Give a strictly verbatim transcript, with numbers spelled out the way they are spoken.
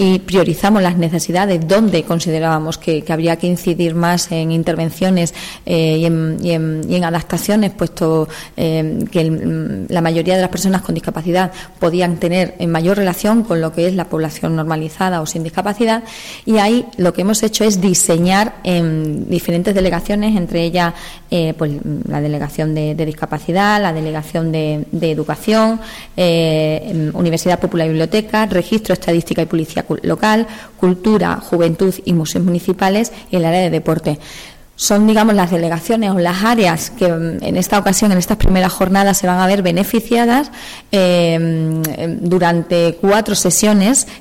y priorizamos las necesidades donde considerábamos que, que habría que incidir más en intervenciones eh, y, en, y, en, y en adaptaciones, puesto eh, que el, la mayoría de las personas con discapacidad podían tener en mayor relación con lo que es la población normalizada o sin discapacidad, y ahí lo que hemos hecho es diseñar en diferentes delegaciones, entre ellas eh, pues, la delegación de, de discapacidad, la delegación de, de educación, eh, Universidad Popular y Biblioteca, Registro, Estadística y Policía Local, Cultura, Juventud y Museos Municipales, y el área de deporte. Son, digamos, las delegaciones o las áreas que en esta ocasión, en estas primeras jornadas, se van a ver beneficiadas eh, durante cuatro sesiones